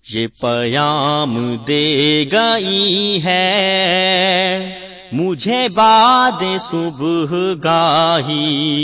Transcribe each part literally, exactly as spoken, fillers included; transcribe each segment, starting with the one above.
یہ پیام دے گئی ہے مجھے بعد صبح گاہی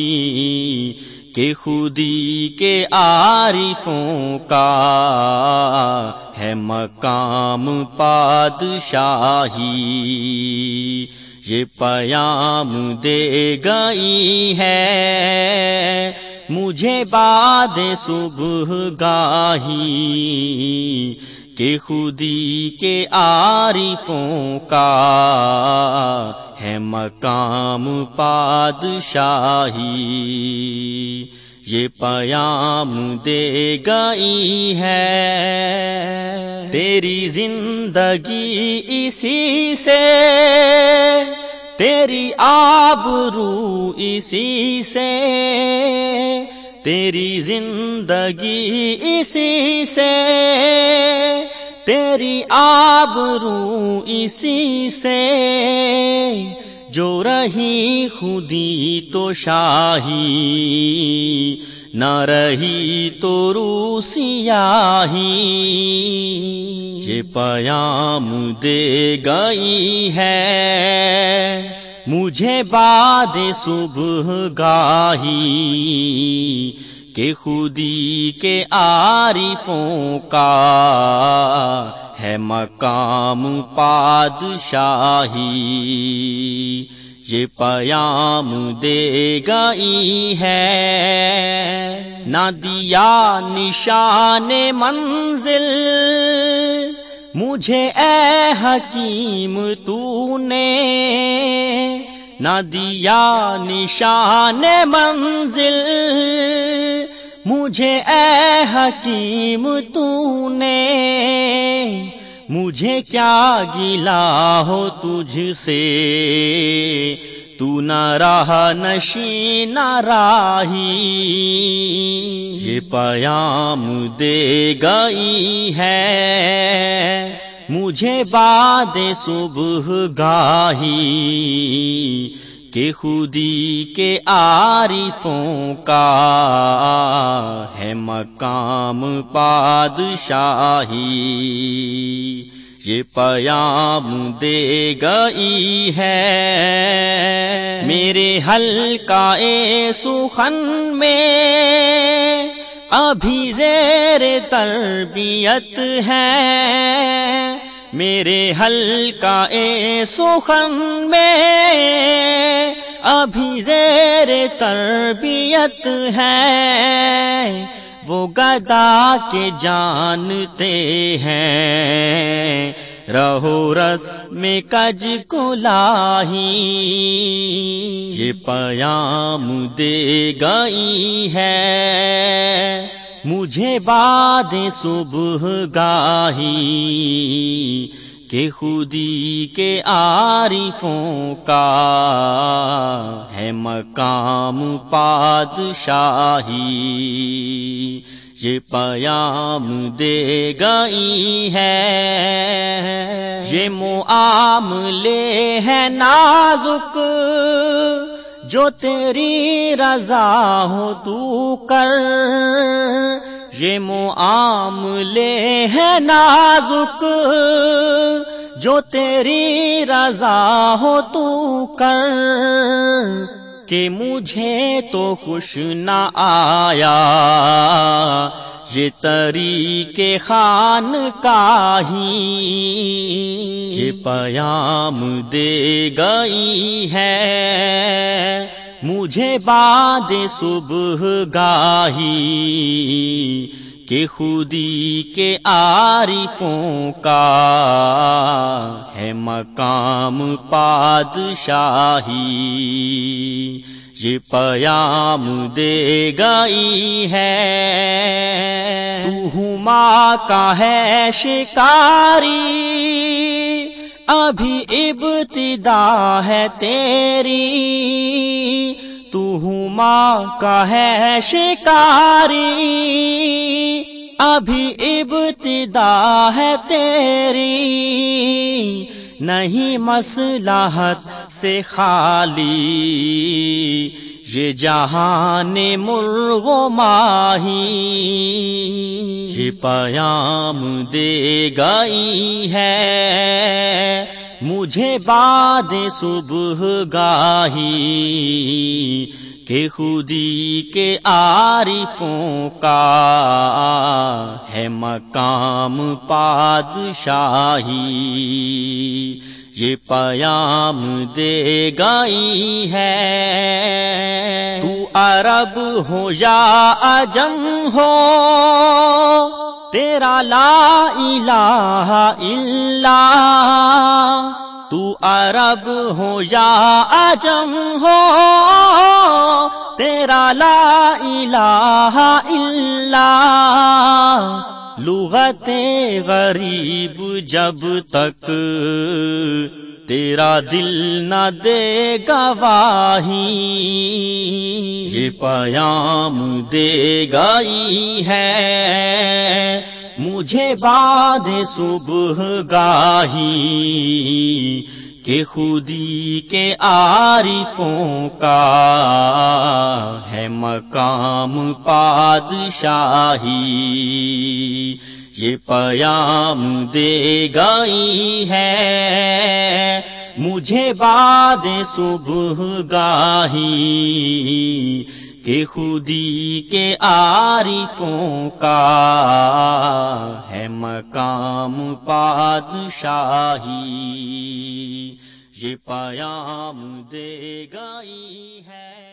کہ خودی کے عارفوں کا ہے مقام پادشاہی۔ یہ پیام دے گئی ہے مجھے بعد صبح گاہی کہ خودی کے عارفوں کا ہے مقام پادشاہی۔ یہ پیام دے گئی ہے تیری زندگی اسی سے، تیری آبرو اسی سے، تیری زندگی اسی سے، تیری آبرو اسی سے، جو رہی خودی تو شاہی، نہ رہی تو رو سیاہی۔ یہ پیام دے گئی ہے مجھے بعد صبح گاہی کہ خودی کے عارفوں کا ہے مقام پادشاہی۔ یہ پیام دے گئی ہے نہ دیا نشان منزل مجھے اے حکیم تو نے، نہ دیا نشان منزل مجھے اے حکیم تو نے، مجھے کیا گلا ہو تجھ سے، تو نہ راہ نشیں نہ راہی۔ یہ پیام دے گئی ہے مجھے بعد صبح گاہی کہ خودی کے عارفوں کا ہے مقام پادشاہی۔ یہ پیام دے گئی ہے میرے حلقۂ سخن میں ابھی زیر تربیت ہے، میرے حلقۂ سخن میں ابھی زیر تربیت ہے، وہ گدا کے جانتے ہیں رہو رسم کج کلاہی۔ یہ پیام دے گئی ہے مجھے بعد صبح گاہی کہ خودی کے عارفوں کا ہے مقام پادشاہی۔ یہ پیام دے گئی ہے یہ معاملے ہے نازک جو تیری رضا ہو تو کر، یہ معاملے ہے نازک جو تیری رضا ہو تو کر، کہ مجھے تو خوش نہ آیا یہ طریق خانقاہی۔ یہ پیام دے گئی ہے مجھے بعد صبح گاہی کہ خودی کے عارفوں کا ہے مقام پادشاہی۔ یہ پیام دے گئی ہے تو ہما کا ہے شکاری، ابھی ابتدا ہے تیری، تو ہما کا ہے شکاری، ابھی ابتدا ہے تیری، نہیں مصلحت سے خالی یہ جہان مرغ و ماہی یہ پیام دے گئی ہے مجھے بعد صبح گاہی کہ خودی کے عارفوں کا ہے مقام پادشاہی یہ پیام دے گئی ہے تو عرب ہو یا عجم ہو تیرا لا الہ الا تو عرب ہو یا عجم ہو تیرا لا الہ الا لغت غریب جب تک تیرا دل نہ دے گواہی یہ پیام دے گئی ہے مجھے بعد صبح گاہی کہ خودی کے عارفوں کا ہے مقام پادشاہی یہ پیام دے گئی ہے مجھے بعد صبح گاہی کہ خودی کے عارفوں کا ہے مقام پادشاہی یہ پیام دے گئی ہے